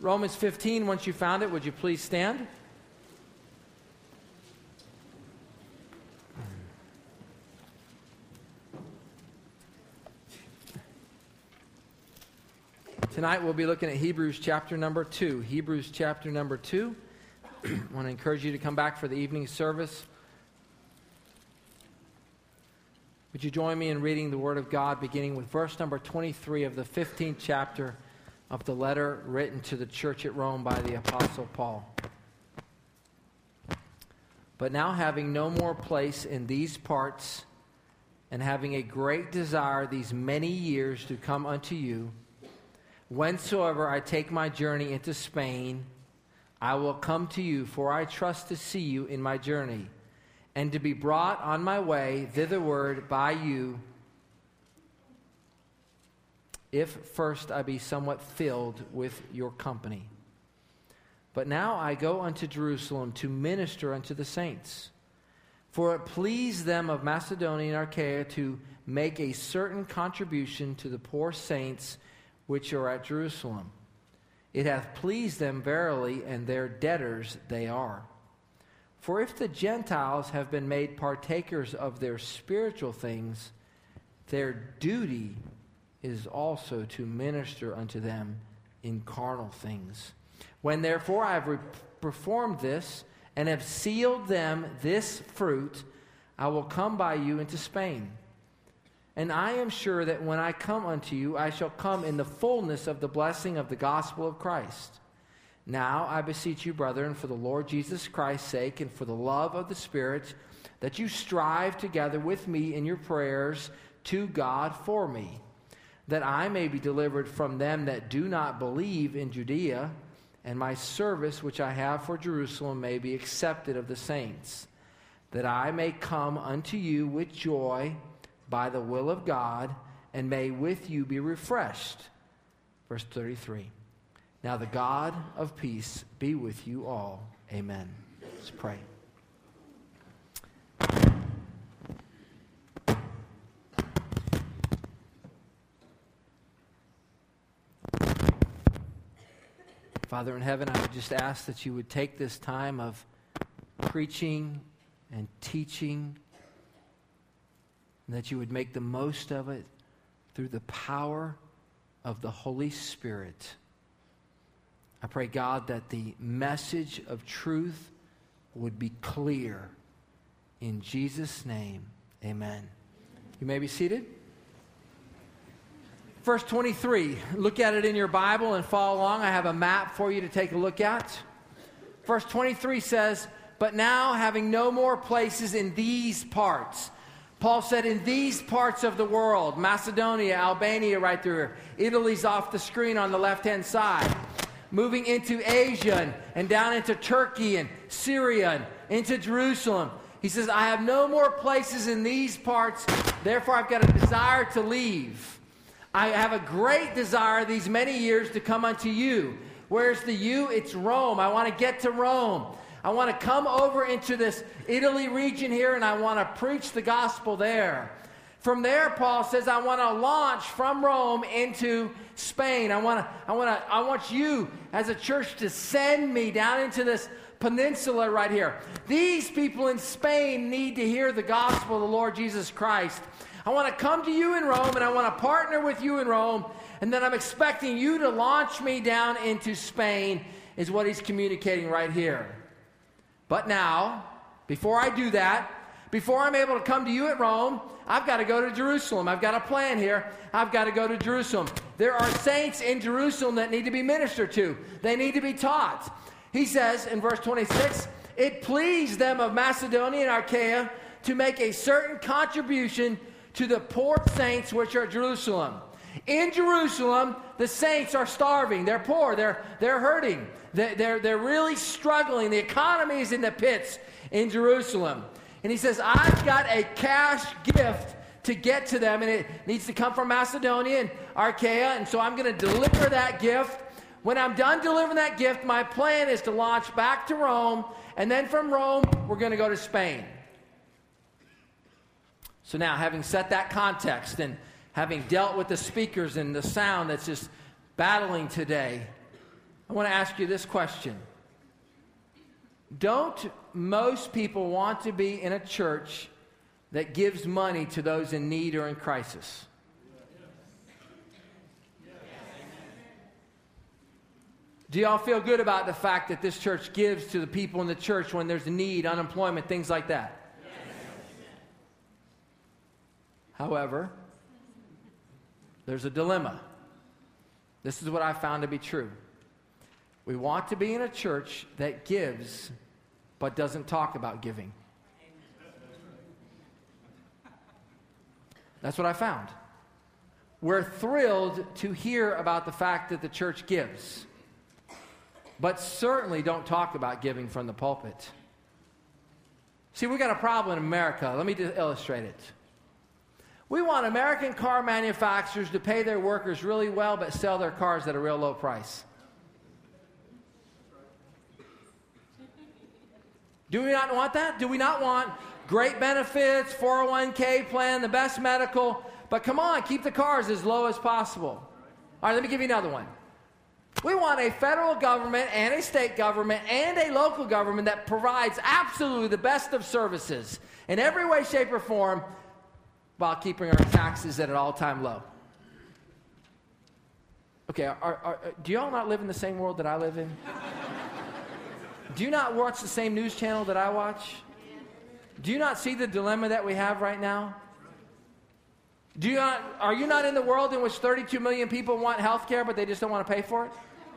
Romans 15. Once you found it, would you please stand? Tonight we'll be looking at Hebrews chapter number 2. Hebrews chapter number 2. I want to encourage you to come back for the evening service. Would you join me in reading the Word of God, beginning with verse number 23 of the 15th chapter of the letter written to the church at Rome by the Apostle Paul. But now, having no more place in these parts, and having a great desire these many years to come unto you, whensoever I take my journey into Spain, I will come to you, for I trust to see you in my journey, and to be brought on my way thitherward by you, if first I be somewhat filled with your company. But now I go unto Jerusalem to minister unto the saints. For it pleased them of Macedonia and Achaia to make a certain contribution to the poor saints which are at Jerusalem. It hath pleased them verily, and their debtors they are. For if the Gentiles have been made partakers of their spiritual things, their duty is also to minister unto them in carnal things. When therefore I have performed this, and have sealed them this fruit, I will come by you into Spain. And I am sure that when I come unto you, I shall come in the fullness of the blessing of the gospel of Christ. Now I beseech you, brethren, for the Lord Jesus Christ's sake, and for the love of the Spirit, that you strive together with me in your prayers to God for me, that I may be delivered from them that do not believe in Judea, and my service which I have for Jerusalem may be accepted of the saints, that I may come unto you with joy by the will of God, and may with you be refreshed. Verse 33. Now the God of peace be with you all. Amen. Let's pray. Father in heaven, I would just ask that you would take this time of preaching and teaching, and that you would make the most of it through the power of the Holy Spirit. I pray, God, that the message of truth would be clear. In Jesus' name, amen. You may be seated. Verse 23, look at it in your Bible and follow along. I have a map for you to take a look at. Verse 23 says, but now having no more places in these parts. Paul said in these parts of the world, Macedonia, Albania right there, Italy's off the screen on the left-hand side. Moving into Asia and down into Turkey and Syria and into Jerusalem. He says, I have no more places in these parts, therefore I've got a desire to leave. I have a great desire these many years to come unto you. Where's the you? It's Rome. I want to get to Rome. I want to come over into this Italy region here, and I want to preach the gospel there. From there, Paul says, I want to launch from Rome into Spain. I want you as a church to send me down into this peninsula right here. These people in Spain need to hear the gospel of the Lord Jesus Christ. I want to come to you in Rome, and I want to partner with you in Rome, and then I'm expecting you to launch me down into Spain, is what he's communicating right here. But now, before I do that, before I'm able to come to you at Rome, I've got to go to Jerusalem. I've got a plan here. I've got to go to Jerusalem. There are saints in Jerusalem that need to be ministered to. They need to be taught. He says in verse 26, it pleased them of Macedonia and Achaia to make a certain contribution to the poor saints which are at Jerusalem. In Jerusalem, the saints are starving. They're poor. They're hurting. They're really struggling. The economy is in the pits in Jerusalem. And he says, I've got a cash gift to get to them, and it needs to come from Macedonia and Achaia, and so I'm going to deliver that gift. When I'm done delivering that gift, my plan is to launch back to Rome, and then from Rome, we're going to go to Spain. So now, having set that context and having dealt with the speakers and the sound that's just battling today, I want to ask you this question. Don't most people want to be in a church that gives money to those in need or in crisis? Do y'all feel good about the fact that this church gives to the people in the church when there's a need, unemployment, things like that? However, there's a dilemma. This is what I found to be true. We want to be in a church that gives but doesn't talk about giving. That's what I found. We're thrilled to hear about the fact that the church gives, but certainly don't talk about giving from the pulpit. See, we got a problem in America. Let me just illustrate it. We want American car manufacturers to pay their workers really well but sell their cars at a real low price. Do we not want that? Do we not want great benefits, 401k plan, the best medical? But come on, keep the cars as low as possible. All right, let me give you another one. We want a federal government and a state government and a local government that provides absolutely the best of services in every way, shape, or form while keeping our taxes at an all-time low. Okay, do you all not live in the same world that I live in? Do you not watch the same news channel that I watch? Do you not see the dilemma that we have right now? Are you not in the world in which 32 million people want health care, but they just don't want to pay for it?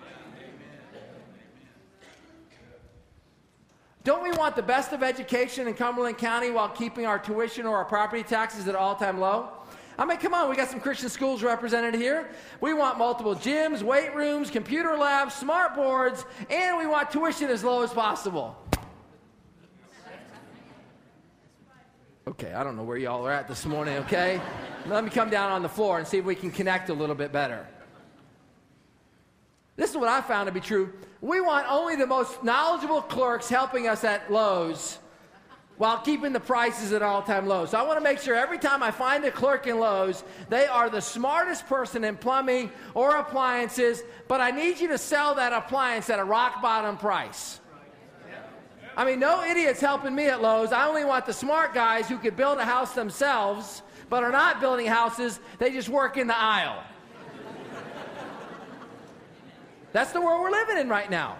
Don't we want the best of education in Cumberland County while keeping our tuition or our property taxes at an all-time low? I mean, come on, we got some Christian schools represented here. We want multiple gyms, weight rooms, computer labs, smart boards, and we want tuition as low as possible. Okay, I don't know where y'all are at this morning, okay? Let me come down on the floor and see if we can connect a little bit better. This is what I found to be true. We want only the most knowledgeable clerks helping us at Lowe's while keeping the prices at all-time lows. So I want to make sure every time I find a clerk in Lowe's, they are the smartest person in plumbing or appliances, but I need you to sell that appliance at a rock-bottom price. I mean, no idiots helping me at Lowe's. I only want the smart guys who could build a house themselves, but are not building houses. They just work in the aisle. That's the world we're living in right now.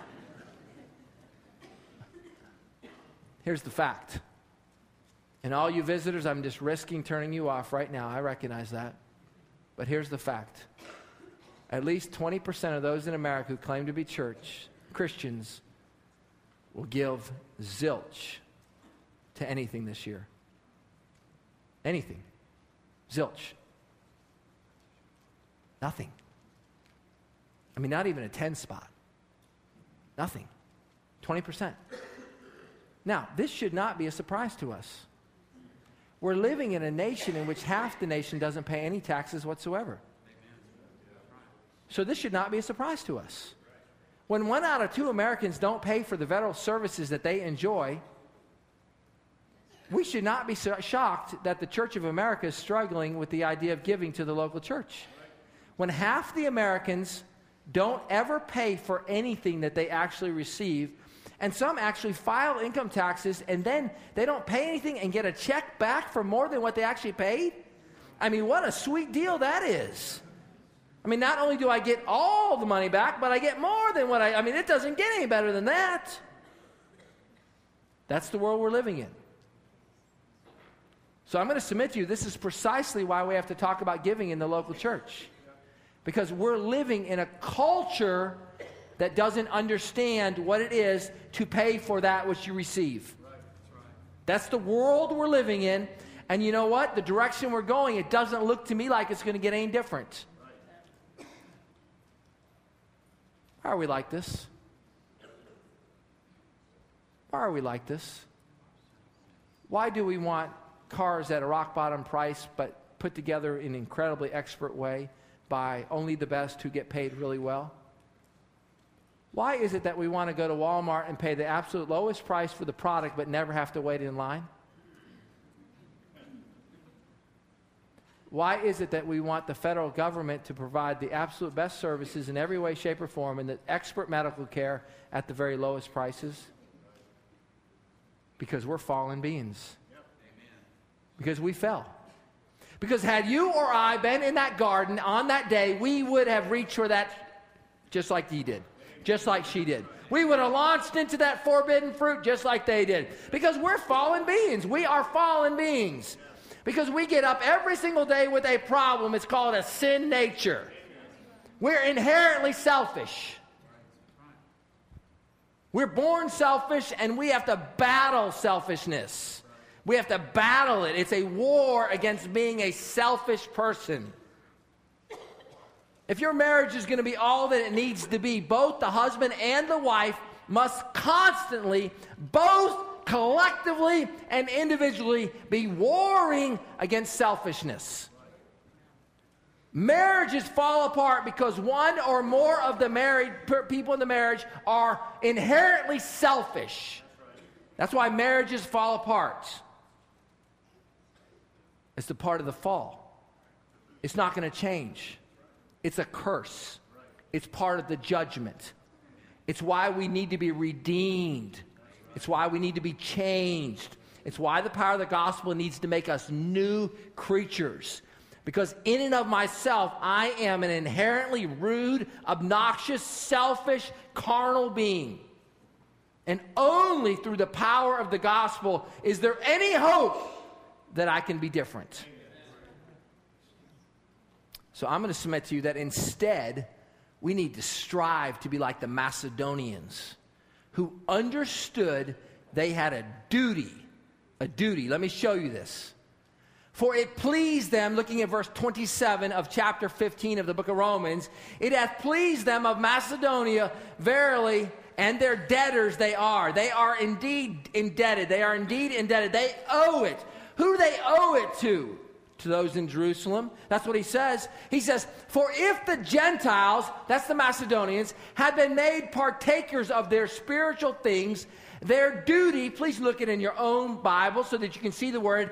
Here's the fact. And all you visitors, I'm just risking turning you off right now. I recognize that. But here's the fact. At least 20% of those in America who claim to be Christians, will give zilch to anything this year. Anything. Zilch. Nothing. I mean, not even a 10 spot. Nothing. 20%. Now, this should not be a surprise to us. We're living in a nation in which half the nation doesn't pay any taxes whatsoever. So this should not be a surprise to us. When 1 out of 2 Americans don't pay for the federal services that they enjoy, we should not be shocked that the Church of America is struggling with the idea of giving to the local church. When half the Americans don't ever pay for anything that they actually receive, and some actually file income taxes and then they don't pay anything and get a check back for more than what they actually paid. I mean, what a sweet deal that is. I mean, not only do I get all the money back, but I get more than what I mean, it doesn't get any better than that. That's the world we're living in. So I'm going to submit to you, this is precisely why we have to talk about giving in the local church. Because we're living in a culture that doesn't understand what it is to pay for that which you receive. That's the world we're living in. And you know what? The direction we're going, it doesn't look to me like it's going to get any different. Why are we like this? Why are we like this? Why do we want cars at a rock bottom price but put together in an incredibly expert way by only the best who get paid really well? Why is it that we want to go to Walmart and pay the absolute lowest price for the product but never have to wait in line? Why is it that we want the federal government to provide the absolute best services in every way, shape, or form, and the expert medical care at the very lowest prices? Because we're fallen beings. Because we fell. Because had you or I been in that garden on that day, we would have reached for that just like he did, just like she did. We would have launched into that forbidden fruit just like they did. Because we're fallen beings. We are fallen beings. Because we get up every single day with a problem. It's called a sin nature. We're inherently selfish. We're born selfish, and we have to battle selfishness. We have to battle it. It's a war against being a selfish person. If your marriage is going to be all that it needs to be, both the husband and the wife must constantly, both collectively and individually, be warring against selfishness. Marriages fall apart because one or more of the married people in the marriage are inherently selfish. That's why marriages fall apart. It's the part of the fall. It's not going to change. It's a curse. It's part of the judgment. It's why we need to be redeemed. It's why we need to be changed. It's why the power of the gospel needs to make us new creatures. Because in and of myself, I am an inherently rude, obnoxious, selfish, carnal being. And only through the power of the gospel is there any hope that I can be different. So I'm going to submit to you that instead, we need to strive to be like the Macedonians, who understood they had a duty. A duty. Let me show you this. For it pleased them, looking at verse 27 of chapter 15 of the book of Romans, it hath pleased them of Macedonia, verily, and their debtors they are. They are indeed indebted. They are indeed indebted. They owe it. Who do they owe it to? To those in Jerusalem. That's what he says. He says, for if the Gentiles, that's the Macedonians, had been made partakers of their spiritual things, their duty, please look it in your own Bible so that you can see the word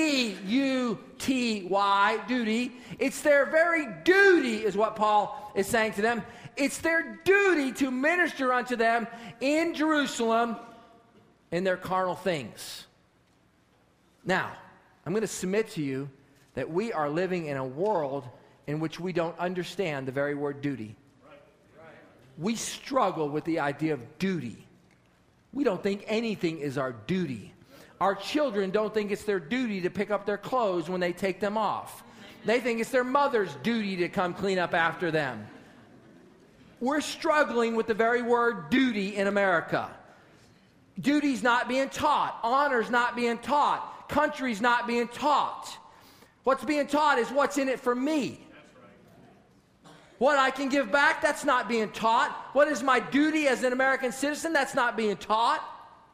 D-U-T-Y, duty. It's their very duty is what Paul is saying to them. It's their duty to minister unto them in Jerusalem in their carnal things. Now, I'm going to submit to you that we are living in a world in which we don't understand the very word duty. We struggle with the idea of duty. We don't think anything is our duty. Our children don't think it's their duty to pick up their clothes when they take them off. They think it's their mother's duty to come clean up after them. We're struggling with the very word duty in America. Duty's not being taught. Honor's not being taught. Country's not being taught. What's being taught is what's in it for me. What I can give back, that's not being taught. What is my duty as an American citizen, that's not being taught.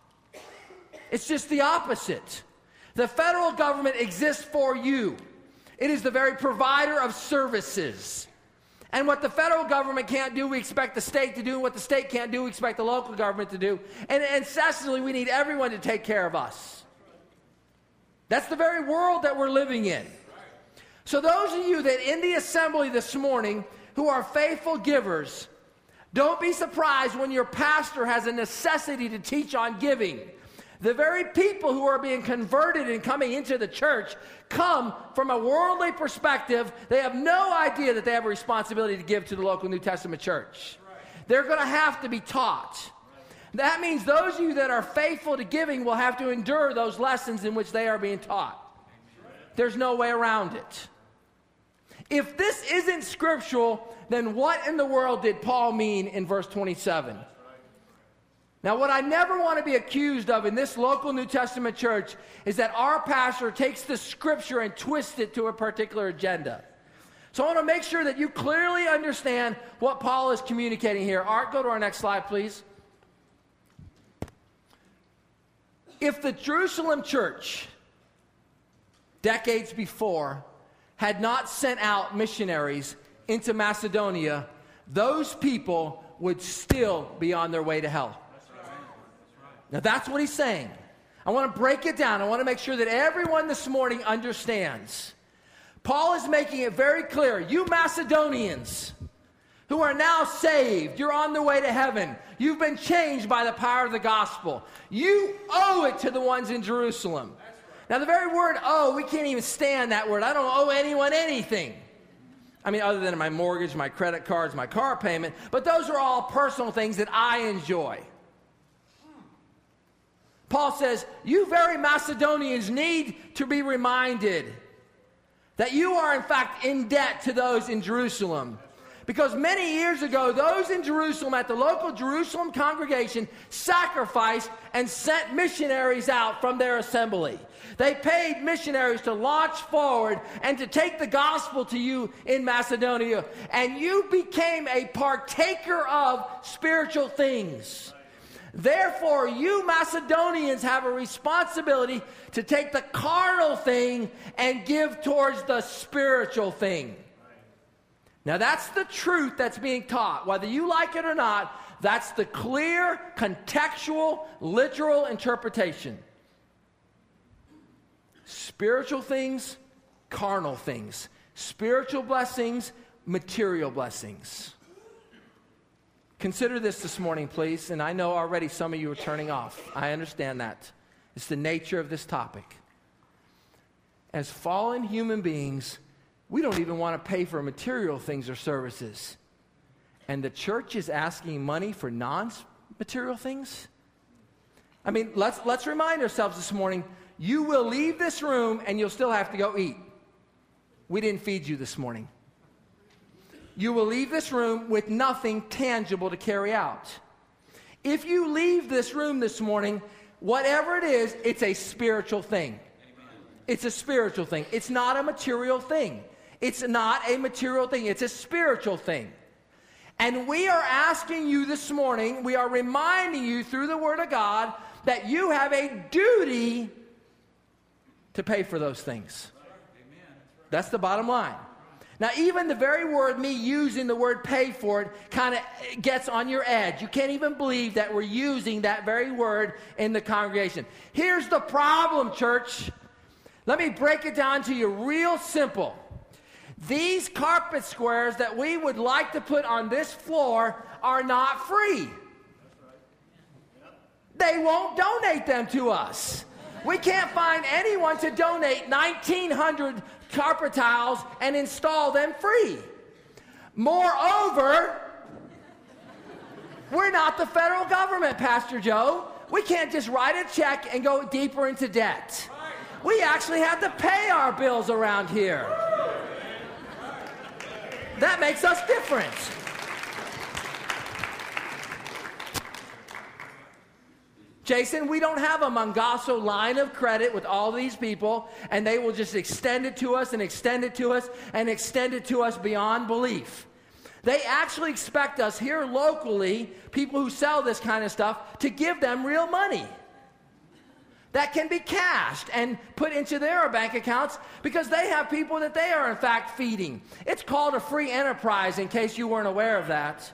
It's just the opposite. The federal government exists for you. It is the very provider of services. And what the federal government can't do, we expect the state to do. And what the state can't do, we expect the local government to do. And incessantly, we need everyone to take care of us. That's the very world that we're living in. So those of you that in the assembly this morning who are faithful givers, don't be surprised when your pastor has a necessity to teach on giving. The very people who are being converted and coming into the church come from a worldly perspective. They have no idea that they have a responsibility to give to the local New Testament church. They're going to have to be taught. That means those of you that are faithful to giving will have to endure those lessons in which they are being taught. There's no way around it. If this isn't scriptural, then what in the world did Paul mean in verse 27? Now, what I never want to be accused of in this local New Testament church is that our pastor takes the scripture and twists it to a particular agenda. So I want to make sure that you clearly understand what Paul is communicating here. Art, go to our next slide, please. If the Jerusalem church, decades before, had not sent out missionaries into Macedonia, those people would still be on their way to hell. Now that's what he's saying. I want to break it down. I want to make sure that everyone this morning understands. Paul is making it very clear. You Macedonians who are now saved, you're on the way to heaven. You've been changed by the power of the gospel. You owe it to the ones in Jerusalem. Now, the very word owe, we can't even stand that word. I don't owe anyone anything. I mean, other than my mortgage, my credit cards, my car payment. But those are all personal things that I enjoy. Paul says, you very Macedonians need to be reminded that you are, in fact, in debt to those in Jerusalem. Because many years ago, those in Jerusalem at the local Jerusalem congregation sacrificed and sent missionaries out from their assembly. They paid missionaries to launch forward and to take the gospel to you in Macedonia. And you became a partaker of spiritual things. Therefore, you Macedonians have a responsibility to take the carnal thing and give towards the spiritual thing. Now, that's the truth that's being taught. Whether you like it or not, that's the clear, contextual, literal interpretation. Spiritual things, carnal things. Spiritual blessings, material blessings. Consider this morning, please. And I know already some of you are turning off. I understand that. It's the nature of this topic. As fallen human beings, we don't even want to pay for material things or services. And the church is asking money for non-material things? I mean, let's remind ourselves this morning, you will leave this room and you'll still have to go eat. We didn't feed you this morning. You will leave this room with nothing tangible to carry out. If you leave this room this morning, whatever it is, it's a spiritual thing. Amen. It's a spiritual thing. It's not a material thing. It's not a material thing. It's a spiritual thing. And we are asking you this morning, we are reminding you through the Word of God that you have a duty to pay for those things. That's the bottom line. Now, even the very word, me using the word pay for it, kind of gets on your edge. You can't even believe that we're using that very word in the congregation. Here's the problem, church. Let me break it down to you real simple. These carpet squares that we would like to put on this floor are not free. They won't donate them to us. We can't find anyone to donate 1,900 carpet tiles and install them free. Moreover, we're not the federal government, Pastor Joe. We can't just write a check and go deeper into debt. We actually have to pay our bills around here. That makes us different. Jason, we don't have a Mangaso line of credit with all these people, and they will just extend it to us and extend it to us and extend it to us beyond belief. They actually expect us here locally, people who sell this kind of stuff, to give them real money that can be cashed and put into their bank accounts because they have people that they are in fact feeding. It's called a free enterprise, in case you weren't aware of that.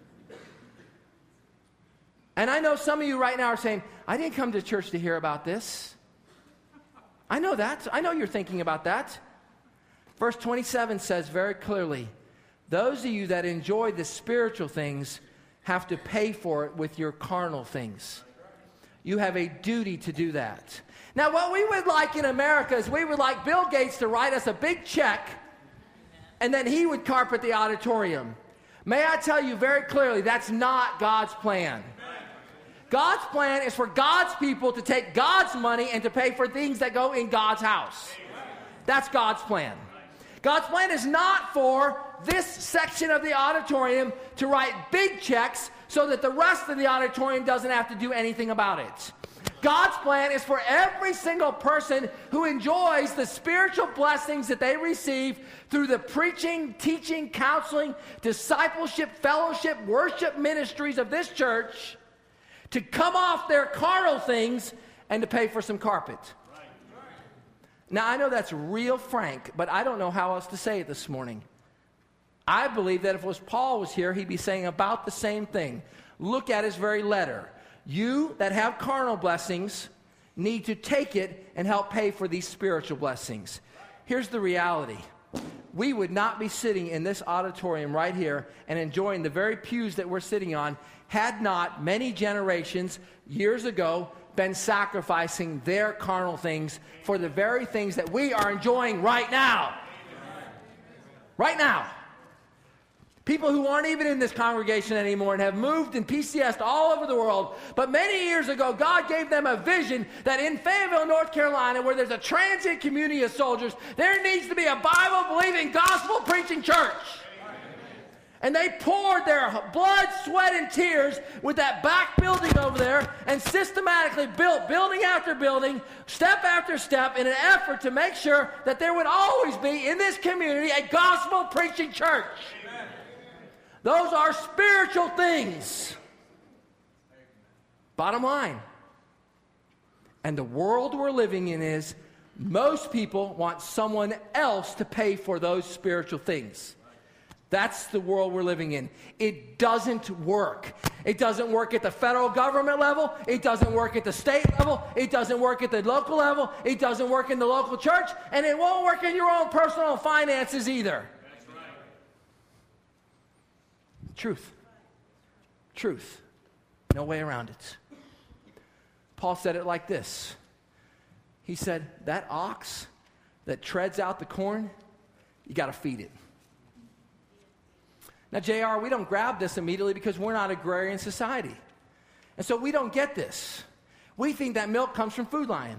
And I know some of you right now are saying, I didn't come to church to hear about this. I know that. I know you're thinking about that. Verse 27 says very clearly, those of you that enjoy the spiritual things have to pay for it with your carnal things. You have a duty to do that. Now, what we would like in America is we would like Bill Gates to write us a big check, and then he would carpet the auditorium. May I tell you very clearly, that's not God's plan. God's plan is for God's people to take God's money and to pay for things that go in God's house. That's God's plan. God's plan is not for this section of the auditorium to write big checks so that the rest of the auditorium doesn't have to do anything about it. God's plan is for every single person who enjoys the spiritual blessings that they receive through the preaching, teaching, counseling, discipleship, fellowship, worship ministries of this church to come off their carnal things and to pay for some carpet. Now, I know that's real frank, but I don't know how else to say it this morning. I believe that if Paul was here, he'd be saying about the same thing. Look at his very letter. You that have carnal blessings need to take it and help pay for these spiritual blessings. Here's the reality. we would not be sitting in this auditorium right here and enjoying the very pews that we're sitting on had not many generations, years ago, been sacrificing their carnal things for the very things that we are enjoying right now. Right now. People who aren't even in this congregation anymore and have moved and PCS'd all over the world. But many years ago, God gave them a vision that in Fayetteville, North Carolina, where there's a transient community of soldiers, there needs to be a Bible-believing, gospel-preaching church. And they poured their blood, sweat, and tears with that back building over there and systematically built building after building, step after step, in an effort to make sure that there would always be in this community a gospel-preaching church. Those are spiritual things. Bottom line. And the world we're living in is most people want someone else to pay for those spiritual things. That's the world we're living in. It doesn't work. It doesn't work at the federal government level. It doesn't work at the state level. It doesn't work at the local level. It doesn't work in the local church. And it won't work in your own personal finances either. Truth. Truth. No way around it. Paul said it like this. He said, that ox that treads out the corn, you got to feed it. Now, JR, we don't grab this immediately because we're not agrarian society. And so we don't get this. We think that milk comes from Food Lion.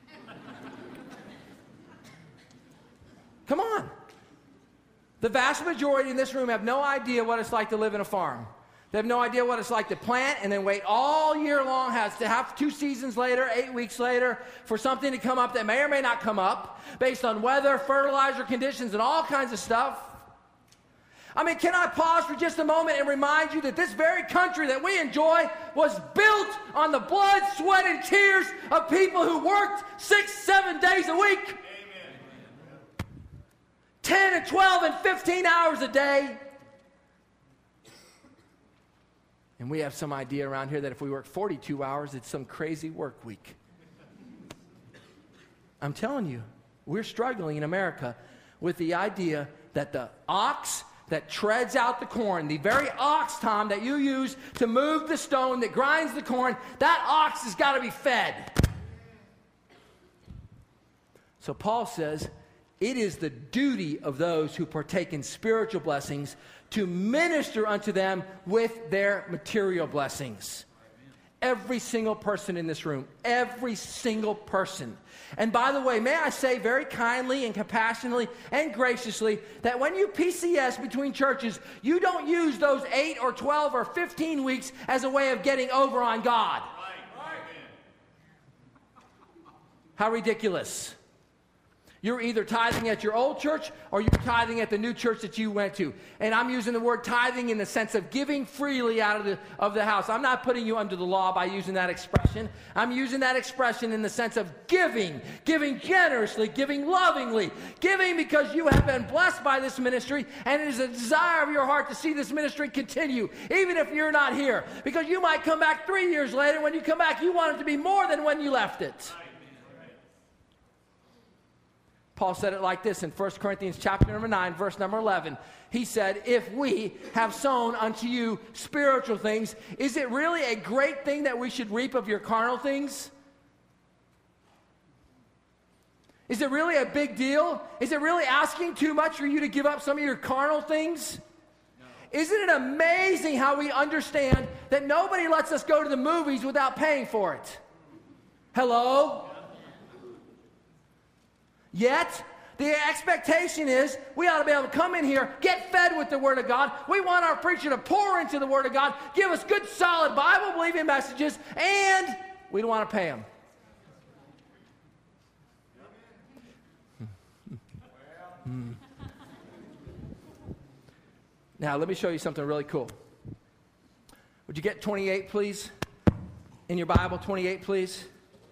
Come on. The vast majority in this room have no idea what it's like to live in a farm. They have no idea what it's like to plant and then wait all year long, has to have 2 seasons later, 8 weeks later, for something to come up that may or may not come up based on weather, fertilizer conditions, and all kinds of stuff. I mean, can I pause for just a moment and remind you that this very country that we enjoy was built on the blood, sweat, and tears of people who worked 6-7 days a week. 10 and 12 and 15 hours a day. And we have some idea around here that if we work 42 hours, it's some crazy work week. I'm telling you, we're struggling in America with the idea that the ox that treads out the corn, the very ox, Tom, that you use to move the stone that grinds the corn, that ox has got to be fed. So Paul says, it is the duty of those who partake in spiritual blessings to minister unto them with their material blessings. Every single person in this room, every single person. And by the way, may I say very kindly and compassionately and graciously that when you PCS between churches, you don't use those 8 or 12 or 15 weeks as a way of getting over on God. How ridiculous. You're either tithing at your old church or you're tithing at the new church that you went to. And I'm using the word tithing in the sense of giving freely out of the house. I'm not putting you under the law by using that expression. I'm using that expression in the sense of giving generously, giving lovingly, giving because you have been blessed by this ministry and it is a desire of your heart to see this ministry continue, even if you're not here. Because you might come back 3 years later. When you come back, you want it to be more than when you left it. Paul said it like this in 1 Corinthians chapter number 9, verse number 11. He said, if we have sown unto you spiritual things, is it really a great thing that we should reap of your carnal things? Is it really a big deal? Is it really asking too much for you to give up some of your carnal things? No. Isn't it amazing how we understand that nobody lets us go to the movies without paying for it? Hello? Yet, the expectation is we ought to be able to come in here, get fed with the Word of God. We want our preacher to pour into the Word of God, give us good, solid, Bible-believing messages, and we don't want to pay them. Now, let me show you something really cool. Would you get 28, please? In your Bible, 28, please.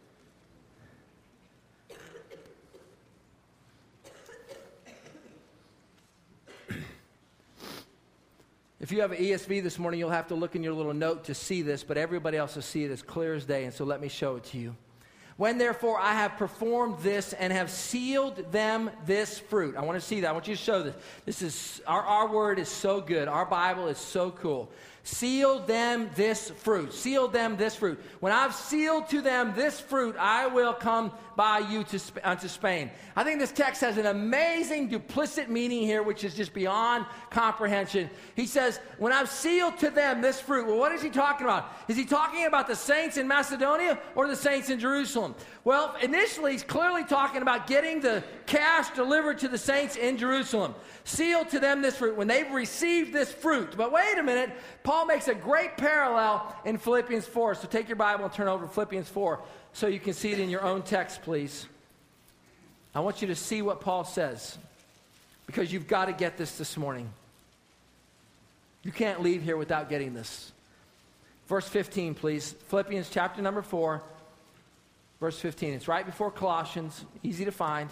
If you have an ESV this morning, you'll have to look in your little note to see this, but everybody else will see it as clear as day, and so let me show it to you. When therefore I have performed this and have sealed them this fruit. I want to see that. I want you to show this. This is, our word is so good. Our Bible is so cool. Sealed them this fruit. Sealed them this fruit. When I've sealed to them this fruit, I will come by you unto Spain. I think this text has an amazing duplicit meaning here, which is just beyond comprehension. He says, when I've sealed to them this fruit. Well, what is he talking about? Is he talking about the saints in Macedonia or the saints in Jerusalem? Well, initially, he's clearly talking about getting the cash delivered to the saints in Jerusalem. Sealed to them this fruit, when they've received this fruit. But wait a minute, Paul makes a great parallel in Philippians 4. So take your Bible and turn over to Philippians 4 so you can see it in your own text, please. I want you to see what Paul says, because you've got to get this morning. You can't leave here without getting this. Verse 15, please. Philippians chapter number 4, verse 15. It's right before Colossians, easy to find.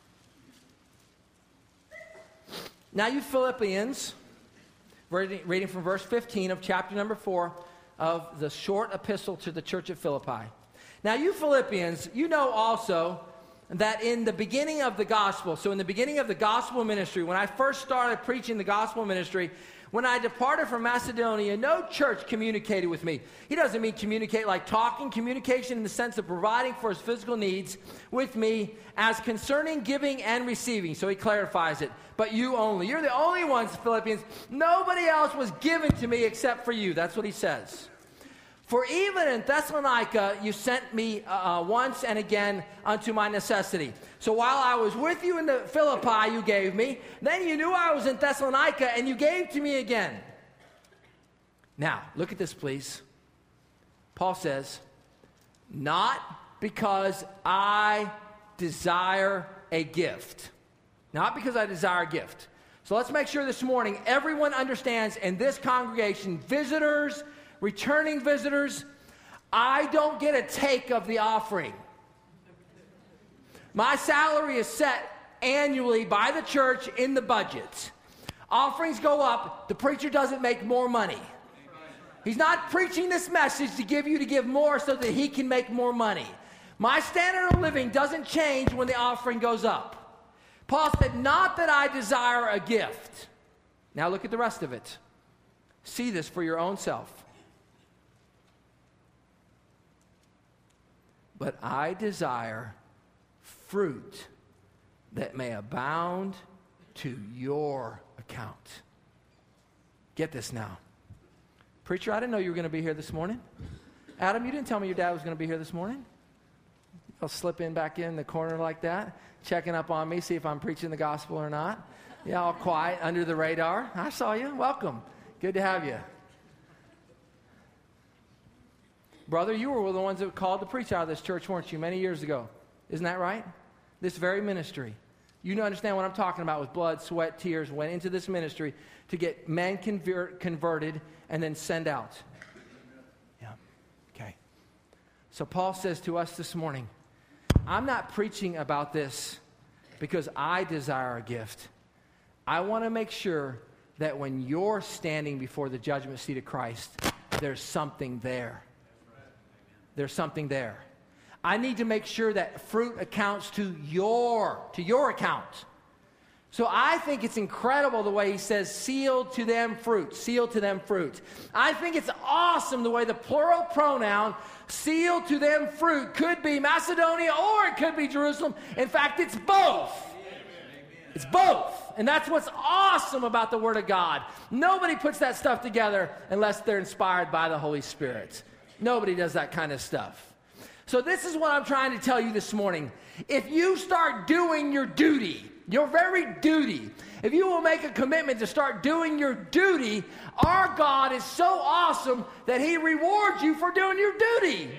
Now you Philippians, reading from verse 15 of chapter number 4 of the short epistle to the church at Philippi. Now you Philippians, you know also that in the beginning of the gospel, so in the beginning of the gospel ministry, when I first started preaching the gospel ministry, when I departed from Macedonia, no church communicated with me. He doesn't mean communicate like talking, communication in the sense of providing for his physical needs with me as concerning giving and receiving. So he clarifies it. But you only. You're the only ones, Philippians. Nobody else was given to me except for you. That's what he says. For even in Thessalonica, you sent me once and again unto my necessity. So while I was with you in the Philippi, you gave me. Then you knew I was in Thessalonica, and you gave to me again. Now, look at this, please. Paul says, not because I desire a gift. Not because I desire a gift. So let's make sure this morning everyone understands in this congregation, visitors, returning visitors, I don't get a take of the offering. My salary is set annually by the church in the budget. Offerings go up, the preacher doesn't make more money. He's not preaching this message to give more so that he can make more money. My standard of living doesn't change when the offering goes up. Paul said, not that I desire a gift. Now look at the rest of it. See this for your own self. But I desire fruit that may abound to your account. Get this now. Preacher, I didn't know you were going to be here this morning. Adam, you didn't tell me your dad was going to be here this morning. I'll slip in back in the corner like that, checking up on me, see if I'm preaching the gospel or not. Yeah, all quiet, under the radar. I saw you. Welcome. Good to have you. Brother, you were the ones that were called to preach out of this church, weren't you, many years ago? Isn't that right? This very ministry. You understand what I'm talking about with blood, sweat, tears, went into this ministry to get men converted and then send out. Yeah, okay. So Paul says to us this morning, I'm not preaching about this because I desire a gift. I want to make sure that when you're standing before the judgment seat of Christ, there's something there. There's something there. I need to make sure that fruit accounts to your account. So I think it's incredible the way he says, sealed to them fruit, sealed to them fruit. I think it's awesome the way the plural pronoun, sealed to them fruit, could be Macedonia or it could be Jerusalem. In fact, it's both. It's both. And that's what's awesome about the Word of God. Nobody puts that stuff together unless they're inspired by the Holy Spirit. Nobody does that kind of stuff. So this is what I'm trying to tell you this morning. If you start doing your duty, your very duty, if you will make a commitment to start doing your duty, our God is so awesome that He rewards you for doing your duty.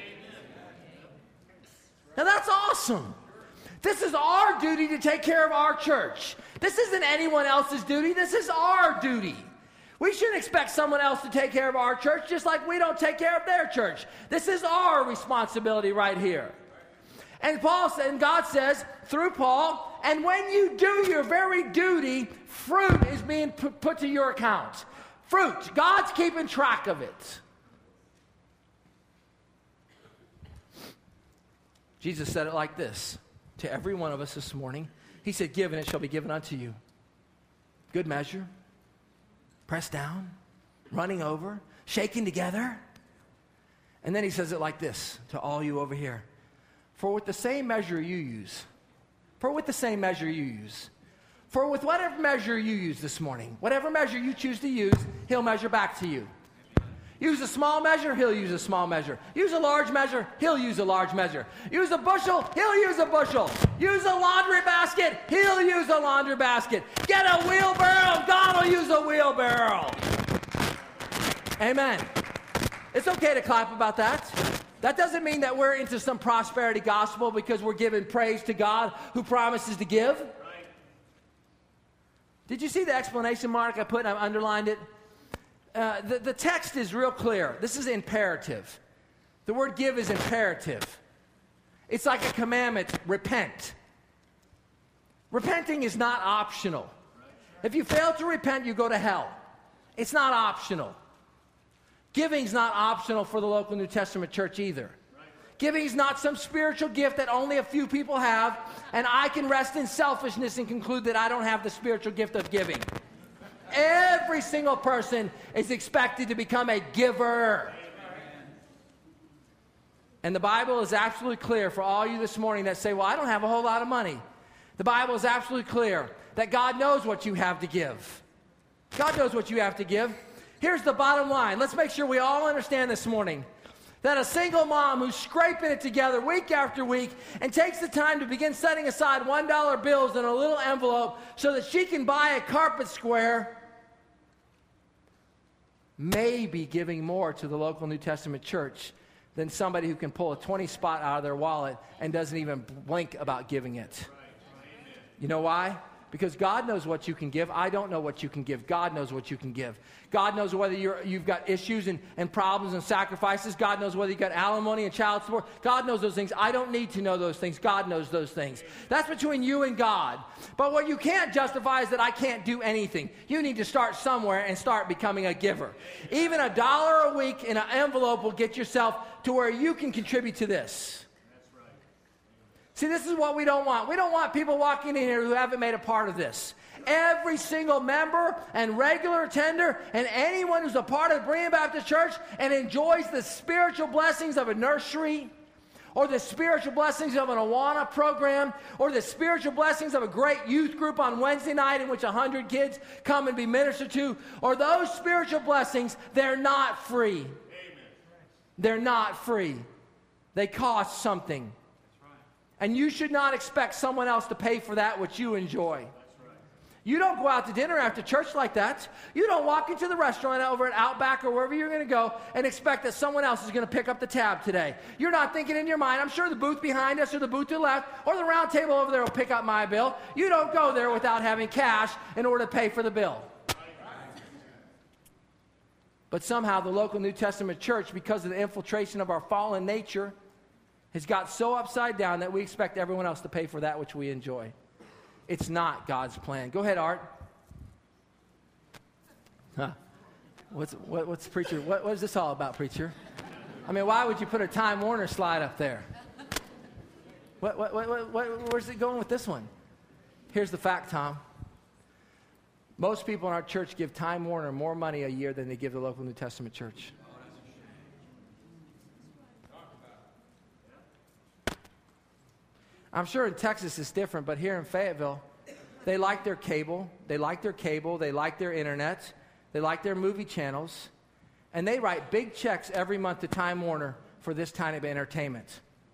Now that's awesome. This is our duty to take care of our church. This isn't anyone else's duty. This is our duty. We shouldn't expect someone else to take care of our church just like we don't take care of their church. This is our responsibility right here. And God says through Paul, and when you do your very duty, fruit is being put to your account. Fruit. God's keeping track of it. Jesus said it like this to every one of us this morning. He said, give and it shall be given unto you. Good measure, pressed down, running over, shaken together. And then he says it like this to all you over here. For with the same measure you use, for with whatever measure you use this morning, whatever measure you choose to use, he'll measure back to you. Use a small measure, he'll use a small measure. Use a large measure, he'll use a large measure. Use a bushel, he'll use a bushel. Use a laundry basket, he'll use a laundry basket. Get a wheelbarrow, God will use a wheelbarrow. Amen. It's okay to clap about that. That doesn't mean that we're into some prosperity gospel because we're giving praise to God who promises to give. Right. Did you see the explanation mark I put? I underlined it. The text is real clear. This is imperative. The word give is imperative. It's like a commandment, repent. Repenting is not optional. If you fail to repent, you go to hell. It's not optional. Giving's not optional for the local New Testament church either. Giving is not some spiritual gift that only a few people have, and I can rest in selfishness and conclude that I don't have the spiritual gift of giving. Every single person is expected to become a giver. And the Bible is absolutely clear for all you this morning that say, well, I don't have a whole lot of money. The Bible is absolutely clear that God knows what you have to give. God knows what you have to give. Here's the bottom line. Let's make sure we all understand this morning that a single mom who's scraping it together week after week and takes the time to begin setting aside $1 bills in a little envelope so that she can buy a carpet square may be giving more to the local New Testament church than somebody who can pull a 20 spot out of their wallet and doesn't even blink about giving it. You know why? Because God knows what you can give. I don't know what you can give. God knows what you can give. God knows whether you've got issues and problems and sacrifices. God knows whether you've got alimony and child support. God knows those things. I don't need to know those things. God knows those things. That's between you and God. But what you can't justify is that I can't do anything. You need to start somewhere and start becoming a giver. Even $1 a week in an envelope will get yourself to where you can contribute to this. See, this is what we don't want. We don't want people walking in here who haven't made a part of this. Every single member and regular attender and anyone who's a part of Berean Baptist Church and enjoys the spiritual blessings of a nursery or the spiritual blessings of an Awana program or the spiritual blessings of a great youth group on Wednesday night in which 100 kids come and be ministered to, or those spiritual blessings, they're not free. Amen. They're not free. They cost something. And you should not expect someone else to pay for that which you enjoy. That's right. You don't go out to dinner after church like that. You don't walk into the restaurant over at Outback or wherever you're going to go and expect that someone else is going to pick up the tab today. You're not thinking in your mind, I'm sure the booth behind us or the booth to the left or the round table over there will pick up my bill. You don't go there without having cash in order to pay for the bill. But somehow the local New Testament church, because of the infiltration of our fallen nature, has got so upside down that we expect everyone else to pay for that which we enjoy. It's not God's plan. Go ahead, Art. Huh. What's preacher? What is this all about, preacher? I mean, why would you put a Time Warner slide up there? Where's it going with this one? Here's the fact, Tom. Most people in our church give Time Warner more money a year than they give the local New Testament church. I'm sure in Texas it's different, but here in Fayetteville, they like their cable, they like their internet, they like their movie channels, and they write big checks every month to Time Warner for this kind of entertainment.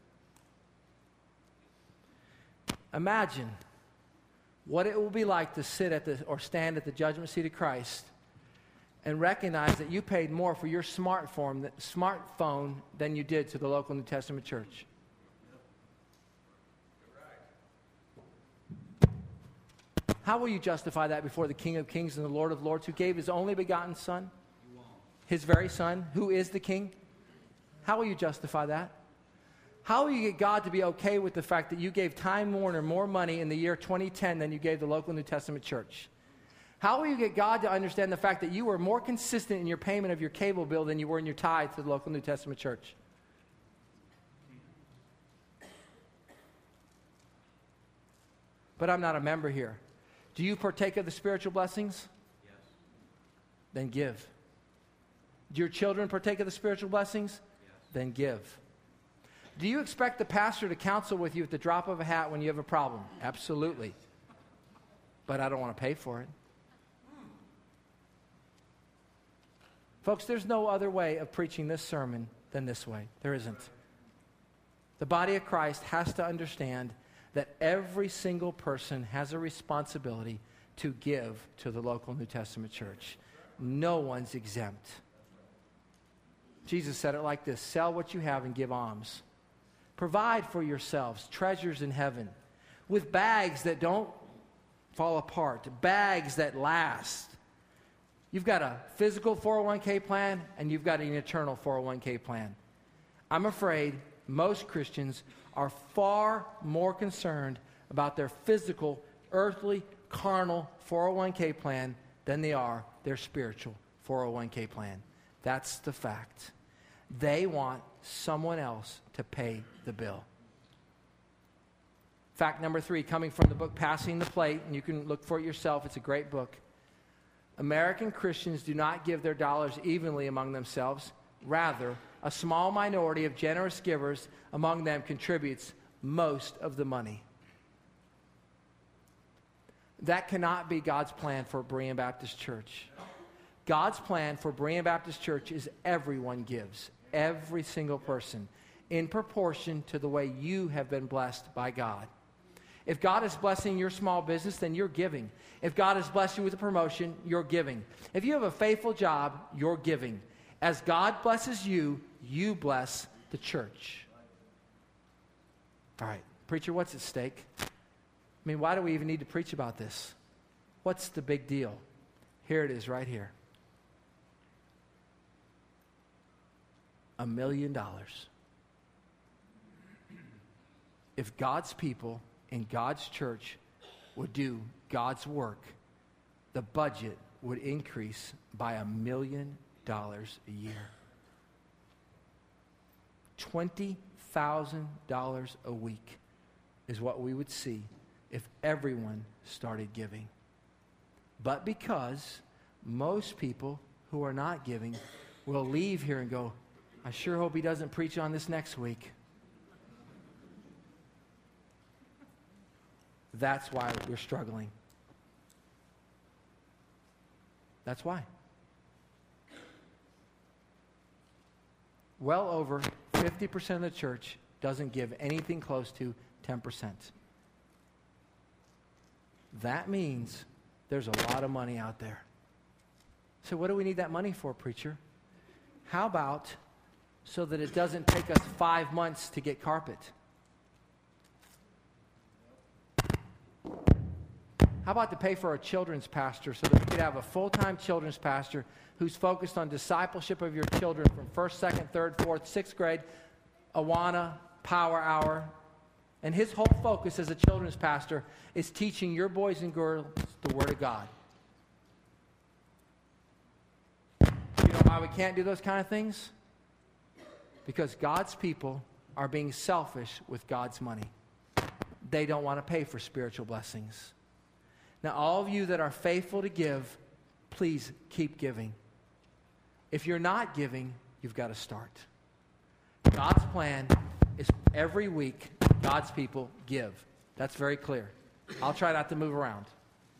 Imagine what it will be like to stand at the judgment seat of Christ and recognize that you paid more for your smartphone than you did to the local New Testament church. How will you justify that before the King of Kings and the Lord of Lords, who gave his only begotten Son, his very Son, who is the King? How will you justify that? How will you get God to be okay with the fact that you gave Time Warner more money in the year 2010 than you gave the local New Testament church? How will you get God to understand the fact that you were more consistent in your payment of your cable bill than you were in your tithe to the local New Testament church? But I'm not a member here. Do you partake of the spiritual blessings? Yes. Then give. Do your children partake of the spiritual blessings? Yes. Then give. Do you expect the pastor to counsel with you at the drop of a hat when you have a problem? Absolutely. But I don't want to pay for it. Folks, there's no other way of preaching this sermon than this way. There isn't. The body of Christ has to understand that every single person has a responsibility to give to the local New Testament church. No one's exempt. Jesus said it like this: sell what you have and give alms. Provide for yourselves treasures in heaven with bags that don't fall apart, bags that last. You've got a physical 401k plan and you've got an eternal 401k plan. I'm afraid most Christians are far more concerned about their physical, earthly, carnal 401k plan than they are their spiritual 401k plan. That's the fact. They want someone else to pay the bill. Fact number 3, coming from the book Passing the Plate, and you can look for it yourself. It's a great book. American Christians do not give their dollars evenly among themselves. Rather, a small minority of generous givers among them contributes most of the money. That cannot be God's plan for Berean Baptist Church. God's plan for Berean Baptist Church is everyone gives, every single person, in proportion to the way you have been blessed by God. If God is blessing your small business, then you're giving. If God has blessed you with a promotion, you're giving. If you have a faithful job, you're giving. As God blesses you, you bless the church. All right, preacher, what's at stake? I mean, why do we even need to preach about this? What's the big deal? Here it is right here. $1 million. If God's people in God's church would do God's work, the budget would increase by $1 million a year. $20,000 a week is what we would see if everyone started giving. But because most people who are not giving will leave here and go, I sure hope he doesn't preach on this next week. That's why we're struggling. That's why. Well over 50% of the church doesn't give anything close to 10%. That means there's a lot of money out there. So what do we need that money for, preacher? How about so that it doesn't take us 5 months to get carpet? How about to pay for a children's pastor so that we could have a full-time children's pastor who's focused on discipleship of your children from 1st, 2nd, 3rd, 4th, 6th grade, Awana, Power Hour. And his whole focus as a children's pastor is teaching your boys and girls the Word of God. You know why we can't do those kind of things? Because God's people are being selfish with God's money. They don't want to pay for spiritual blessings. Now, all of you that are faithful to give, please keep giving. If you're not giving, you've got to start. God's plan is every week, God's people give. That's very clear. I'll try not to move around.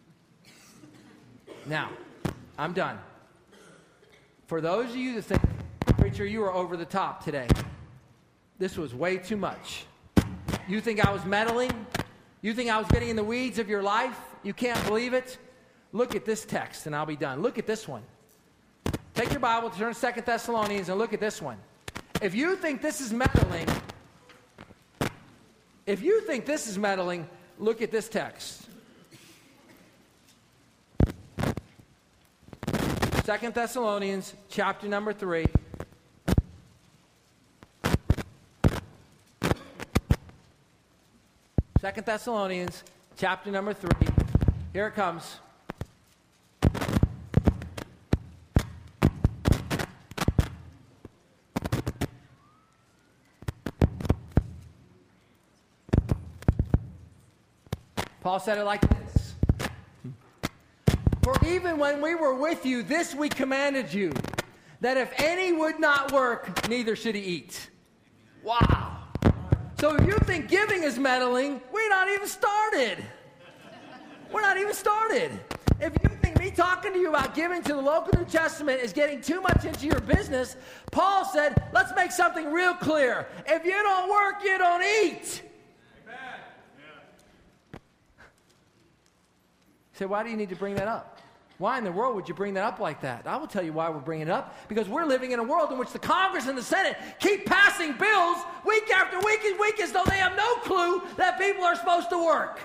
Now, I'm done. For those of you that think, preacher, you were over the top today. This was way too much. You think I was meddling? You think I was getting in the weeds of your life? You can't believe it? Look at this text and I'll be done. Look at this one. Take your Bible, turn to 2 Thessalonians and look at this one. If you think this is meddling, look at this text. 2 Thessalonians chapter number 3. Second Thessalonians, chapter number 3. Here it comes. Paul said it like this. For even when we were with you, this we commanded you, that if any would not work, neither should he eat. Wow. So if you think giving is meddling, we're not even started. We're not even started. If you think me talking to you about giving to the local New Testament is getting too much into your business, Paul said, let's make something real clear. If you don't work, you don't eat. Amen. Yeah. So why do you need to bring that up? Why in the world would you bring that up like that? I will tell you why we're bringing it up. Because we're living in a world in which the Congress and the Senate keep passing bills week after week and week as though they have no clue that people are supposed to work.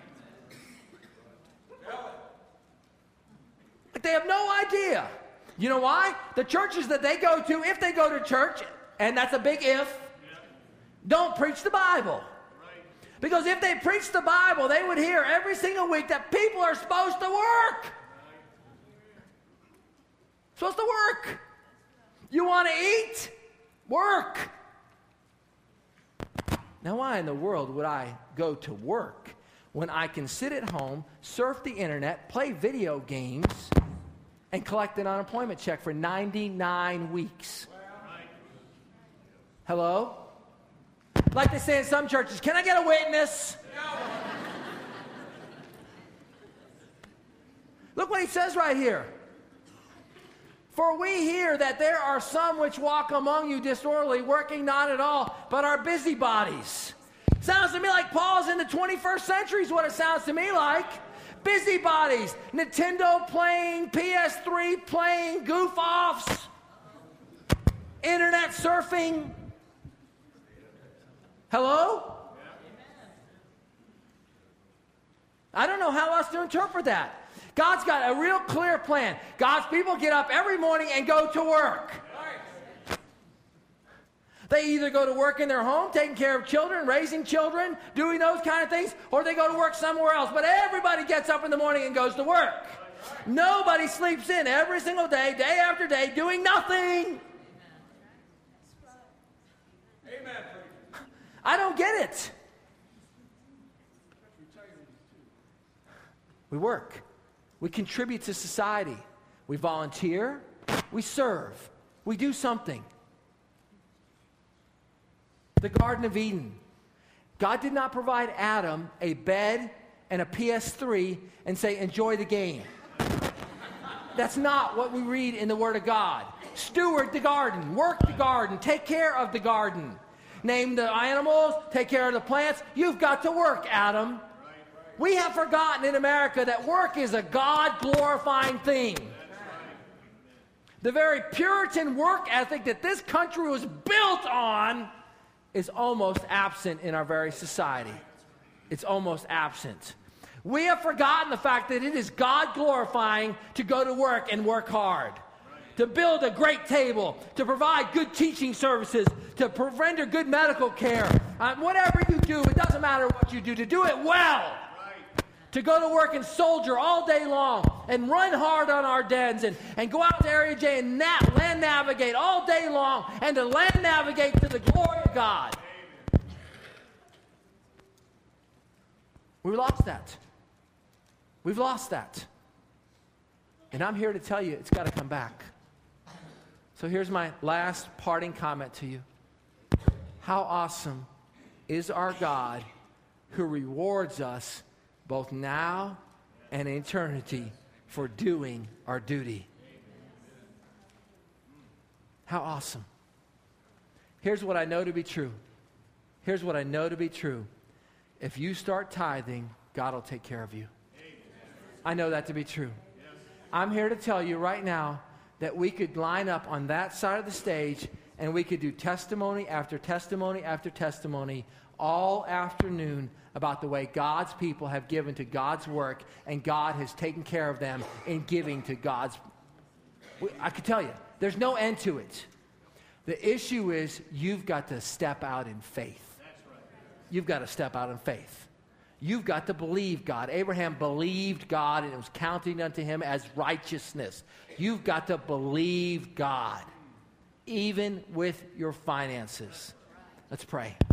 Like they have no idea. You know why? The churches that they go to, if they go to church, and that's a big if, don't preach the Bible. Because if they preached the Bible, they would hear every single week that people are supposed to work. Supposed to work. You want to eat? Work. Now, why in the world would I go to work when I can sit at home, surf the internet, play video games, and collect an unemployment check for 99 weeks? Hello? Like they say in some churches, can I get a witness? Look what he says right here. For we hear that there are some which walk among you disorderly, working not at all, but are busybodies. Sounds to me like Paul's in the 21st century is what it sounds to me like. Busybodies. Nintendo playing, PS3 playing, goof-offs, internet surfing. Hello? I don't know how else to interpret that. God's got a real clear plan. God's people get up every morning and go to work. They either go to work in their home, taking care of children, raising children, doing those kind of things, or they go to work somewhere else. But everybody gets up in the morning and goes to work. Nobody sleeps in every single day, day after day, doing nothing. Amen. I don't get it. We work. We contribute to society. We volunteer. We serve. We do something. The Garden of Eden. God did not provide Adam a bed and a PS3 and say, enjoy the game. That's not what we read in the Word of God. Steward the garden. Work the garden. Take care of the garden. Name the animals. Take care of the plants. You've got to work, Adam. We have forgotten in America that work is a God-glorifying thing. The very Puritan work ethic that this country was built on is almost absent in our very society. It's almost absent. We have forgotten the fact that it is God-glorifying to go to work and work hard, to build a great table, to provide good teaching services, to render good medical care. Whatever you do, it doesn't matter what you do, to do it well. To go to work and soldier all day long and run hard on our dens and go out to Area J and land navigate all day long and to land navigate to the glory of God. We lost that. We've lost that. And I'm here to tell you it's got to come back. So here's my last parting comment to you. How awesome is our God who rewards us both now and in eternity for doing our duty. How awesome. Here's what I know to be true. Here's what I know to be true. If you start tithing, God will take care of you. I know that to be true. I'm here to tell you right now that we could line up on that side of the stage and we could do testimony after testimony after testimony all afternoon about the way God's people have given to God's work and God has taken care of them in giving to God's. I could tell you, there's no end to it. The issue is you've got to step out in faith. You've got to step out in faith. You've got to believe God. Abraham believed God and it was counted unto him as righteousness. You've got to believe God, even with your finances. Let's pray.